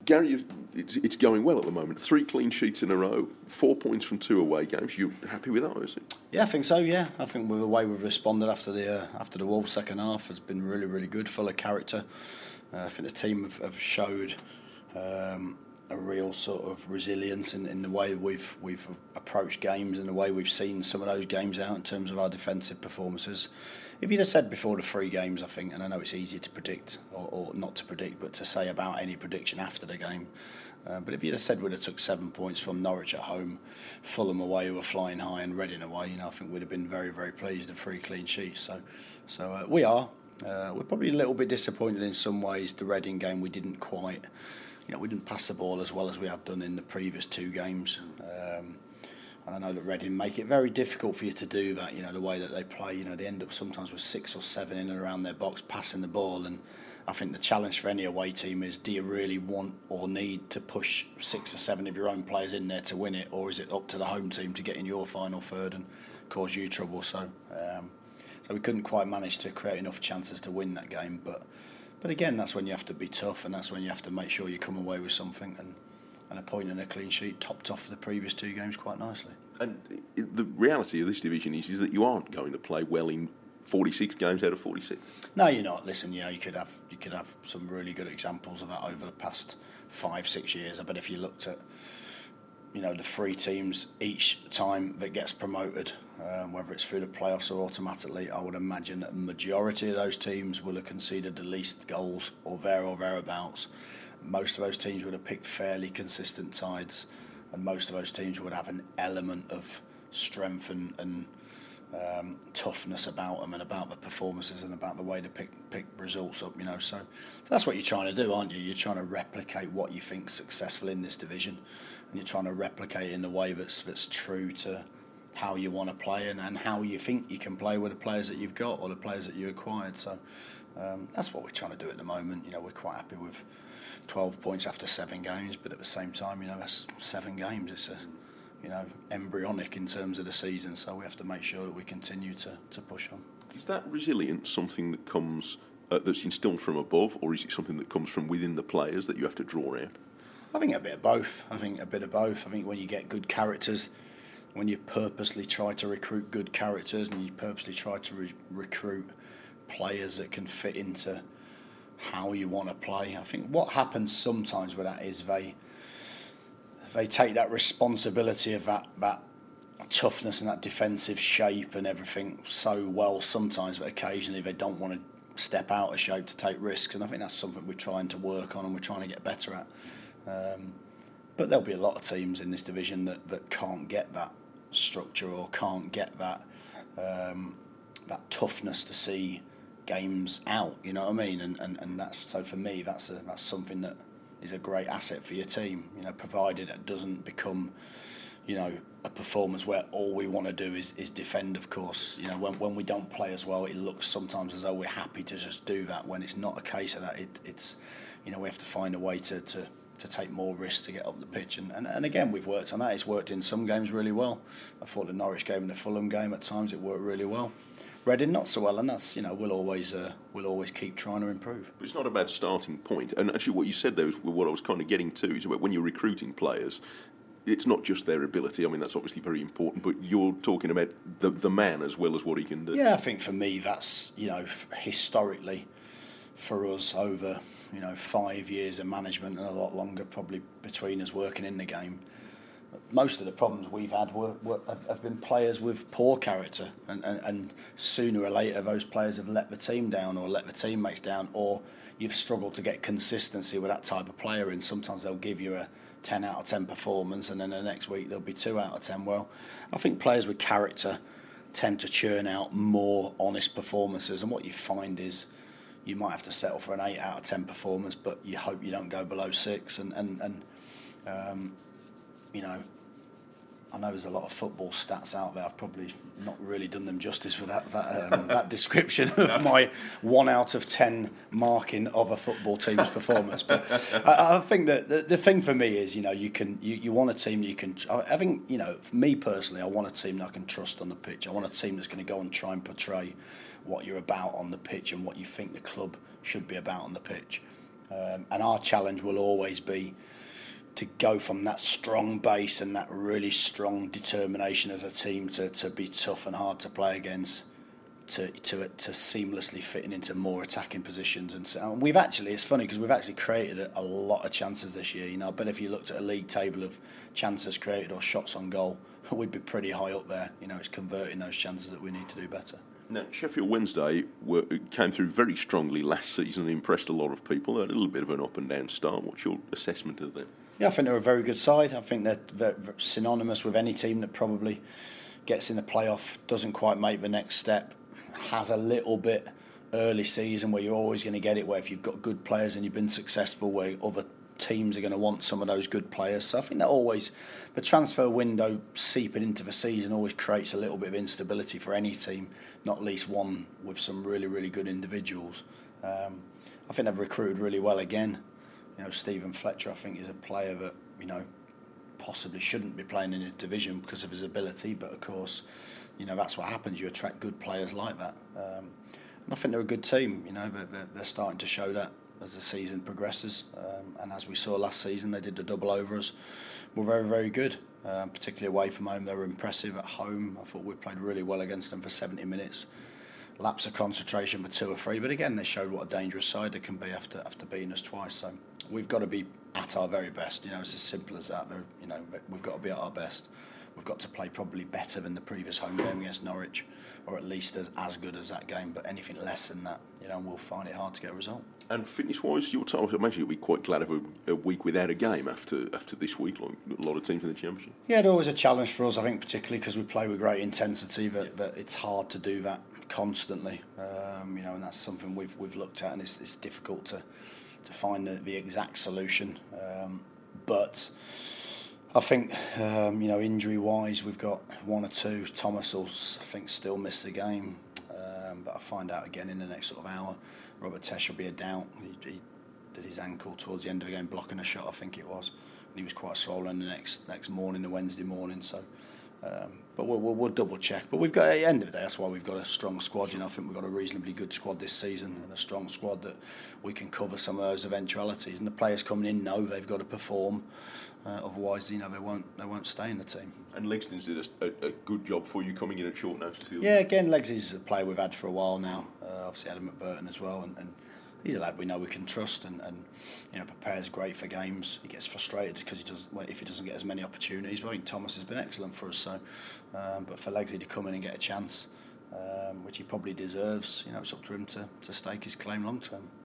Gary, it's going well at the moment. 3 clean sheets in a row, 4 points from 2 away games. You happy with that, is it? Yeah, I think so. Yeah, I think with the way we've responded after the Wolves second half has been really, really good, full of character. I think the team have showed a real sort of resilience in the way we've approached games and the way we've seen some of those games out in terms of our defensive performances. If you'd have said before the 3 games, I think, and I know it's easier to predict or not to predict, but to say about any prediction after the game. But if you'd have said we'd have took 7 points from Norwich at home, Fulham away who were flying high, and Reading away, I think we'd have been very, very pleased with 3 clean sheets. So we are. We're probably a little bit disappointed in some ways. The Reading game, we didn't quite, we didn't pass the ball as well as we had done in the previous 2 games. And I know that Reading make it very difficult for you to do that, the way that they play. They end up sometimes with 6 or 7 in and around their box passing the ball. And I think the challenge for any away team is, do you really want or need to push 6 or 7 of your own players in there to win it? Or is it up to the home team to get in your final third and cause you trouble? So we couldn't quite manage to create enough chances to win that game. But again, that's when you have to be tough, and that's when you have to make sure you come away with something. And a point and a clean sheet topped off the previous 2 games quite nicely. And the reality of this division is that you aren't going to play well in 46 games out of 46. No, you're not. Listen, you could have some really good examples of that over the past 5-6 years. I bet if you looked at the 3 teams each time that gets promoted, whether it's through the playoffs or automatically, I would imagine that a majority of those teams will have conceded the least goals or thereabouts. Most of those teams would have picked fairly consistent sides, and most of those teams would have an element of strength and toughness about them, and about the performances and about the way to pick results up. So that's what you're trying to do, aren't you? You're trying to replicate what you think's successful in this division, and you're trying to replicate it in a way that's true to how you want to play and how you think you can play with the players that you've got or the players that you acquired. So that's what we're trying to do at the moment. We're quite happy with 12 points after 7 games, but at the same time, that's 7 games. It's embryonic in terms of the season, so we have to make sure that we continue to push on. Is that resilience something that comes that's instilled from above, or is it something that comes from within the players that you have to draw out? I think a bit of both. I think when you get good characters, when you purposely try to recruit good characters, and you purposely try to recruit players that can fit into how you want to play. I think what happens sometimes with that is they take that responsibility of that toughness and that defensive shape and everything so well sometimes, but occasionally they don't want to step out of shape to take risks, and I think that's something we're trying to work on and we're trying to get better at. But there'll be a lot of teams in this division that can't get that structure or can't get that toughness to see games out, you know what I mean? And that's, so for me, that's something that is a great asset for your team, provided it doesn't become, a performance where all we want to do is defend, of course. When we don't play as well, it looks sometimes as though we're happy to just do that, when it's not a case of that. It's we have to find a way to take more risks to get up the pitch. And again, we've worked on that. It's worked in some games really well. I thought the Norwich game and the Fulham game, at times it worked really well. Reading not so well, and that's we'll always keep trying to improve. But it's not a bad starting point. And actually, what you said there was what I was kind of getting to, is when you're recruiting players, it's not just their ability. I mean, that's obviously very important, but you're talking about the man as well as what he can do. Yeah, I think for me that's historically for us over 5 years of management and a lot longer probably between us working in the game. Most of the problems we've had have been players with poor character, and sooner or later those players have let the team down or let the teammates down, or you've struggled to get consistency with that type of player, and sometimes they'll give you a 10 out of 10 performance and then the next week there'll be 2 out of 10. Well, I think players with character tend to churn out more honest performances, and what you find is you might have to settle for an 8 out of 10 performance, but you hope you don't go below 6. I know there's a lot of football stats out there. I've probably not really done them justice with that description of my 1 out of 10 marking of a football team's performance. But I think that the thing for me is, you want a team that you can. I think, for me personally, I want a team that I can trust on the pitch. I want a team that's going to go and try and portray what you're about on the pitch and what you think the club should be about on the pitch. And our challenge will always be to go from that strong base and that really strong determination as a team to be tough and hard to play against, to seamlessly fitting into more attacking positions. And so we've actually, it's funny because we've actually created a lot of chances this year. You know, I bet if you looked at a league table of chances created or shots on goal, we'd be pretty high up there. You know, it's converting those chances that we need to do better. Now, Sheffield Wednesday came through very strongly last season and impressed a lot of people. They had a little bit of an up and down start. What's your assessment of them? Yeah, I think they're a very good side. I think they're synonymous with any team that probably gets in the playoff, doesn't quite make the next step, has a little bit early season where you're always going to get it, where if you've got good players and you've been successful, where other teams are going to want some of those good players. So I think that always, the transfer window seeping into the season always creates a little bit of instability for any team, not least one with some really, really good individuals. I think they've recruited really well again. You know, Stephen Fletcher, I think, is a player that, you know, possibly shouldn't be playing in his division because of his ability, but of course, you know, that's what happens. You attract good players like that. And I think they're a good team. You know, they're starting to show that as the season progresses. And as we saw last season, they did the double over us. We're very, very good, particularly away from home. They were impressive at home. I thought we played really well against them for 70 minutes. Lapse of concentration for 2 or 3, but again, they showed what a dangerous side they can be after beating us twice. So we've got to be at our very best. You know, it's as simple as that. You know, we've got to be at our best. We've got to play probably better than the previous home game against Norwich, or at least as good as that game. But anything less than that, you know, we'll find it hard to get a result. And fitness-wise, your time, I imagine you'll be quite glad of a week without a game after this week, like a lot of teams in the Championship. Yeah, they're always a challenge for us, I think, particularly because we play with great intensity. That it's hard to do that constantly, you know, and that's something we've looked at, and it's difficult to find the exact solution. But I think, you know, injury-wise, we've got 1 or 2. Thomas will, I think, still miss the game, but I'll find out again in the next sort of hour. Robert Tesh will be a doubt. He did his ankle towards the end of the game, blocking a shot, I think it was. And he was quite swollen the next morning, the Wednesday morning. So, but we'll double check. But we've got, at the end of the day, that's why we've got a strong squad. You know, I think we've got a reasonably good squad this season, and a strong squad that we can cover some of those eventualities. And the players coming in know they've got to perform. Otherwise, you know, they won't stay in the team. And Legston's did a good job for you coming in at short notice. Yeah, again, Legs is a player we've had for a while now. Obviously, Adam McBurton as well, and he's a lad we know we can trust, and you know, prepares great for games. He gets frustrated because if he doesn't get as many opportunities. But I think Thomas has been excellent for us. So, but for Legsy to come in and get a chance, which he probably deserves, you know, it's up to him to stake his claim long term.